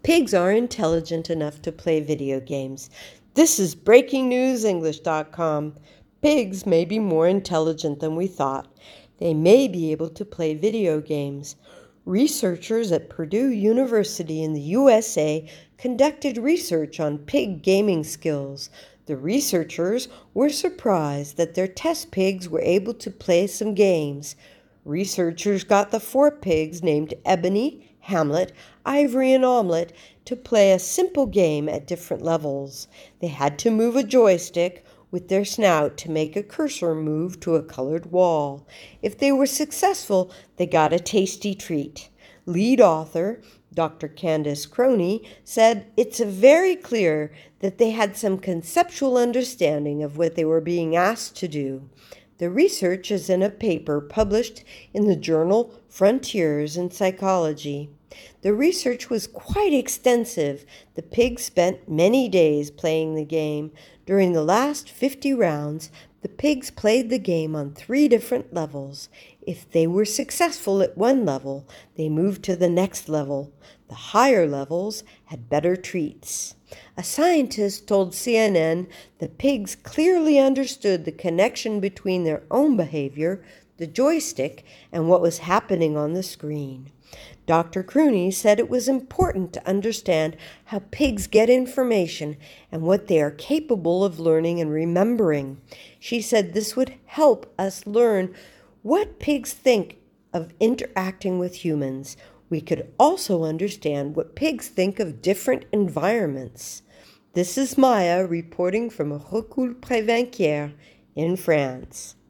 Pigs are intelligent enough to play video games. This is BreakingNewsEnglish.com. Pigs may be more intelligent than we thought. They may be able to play video games. Researchers at Purdue University in the USA conducted research on pig gaming skills. The researchers were surprised that their test pigs were able to play some games. Researchers got the 4 pigs named Ebony, Hamlet, Ivory, and Omelette to play a simple game at different levels. They had to move a joystick with their snout to make a cursor move to a colored wall. If they were successful, they got a tasty treat. Lead author Dr. Candace Croney said it's very clear that they had some conceptual understanding of what they were being asked to do. The research is in a paper published in the journal Frontiers in Psychology. The research was quite extensive. The pigs spent many days playing the game. During the last 50 rounds, the pigs played the game on 3 different levels. If they were successful at one level, they moved to the next level. The higher levels had better treats. A scientist told CNN the pigs clearly understood the connection between their own behavior, the joystick, and what was happening on the screen. Dr. Croney said it was important to understand how pigs get information and what they are capable of learning and remembering. She said this would help us learn what pigs think of interacting with humans. We could also understand what pigs think of different environments. This is Maya reporting from Recul Prévenquière in France.